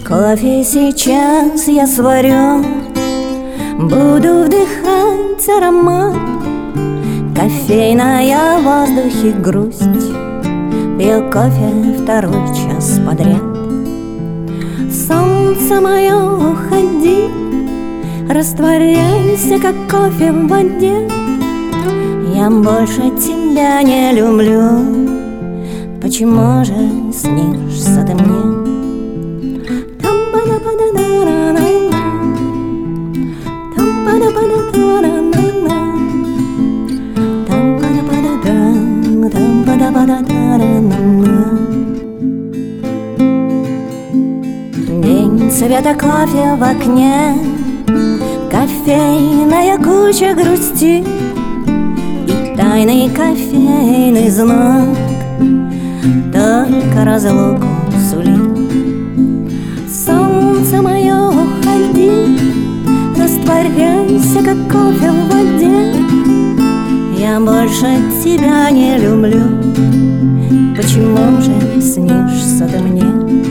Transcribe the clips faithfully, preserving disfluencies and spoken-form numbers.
Кофе сейчас я сварю, буду вдыхать аромат. Кофейная в воздухе грусть, пью кофе второй час подряд. Солнце мое, уходи, растворяйся, как кофе в воде. Я больше тебя не люблю, почему же снишься ты мне? День цвета кофе в окне, кофейная куча грусти и тайный кофейный знак только разлуку сулит. Солнце мое, уходи, растворяйся, как кофе в воде. Я больше тебя не люблю, почему же снишься ты мне?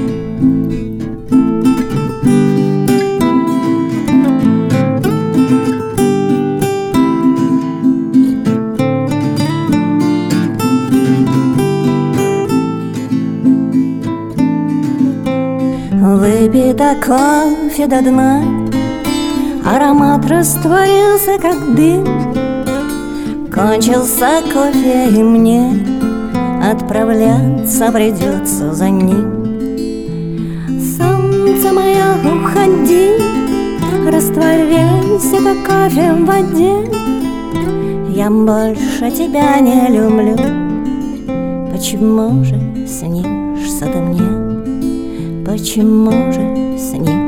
Выпито кофе до дна, аромат растворился, как дым. Кончился кофе, и мне отправляться придется за ним. Солнце мое, уходи, растворяйся, как кофе в воде. Я больше тебя не люблю, почему же снишься ты мне? Почему же снишься?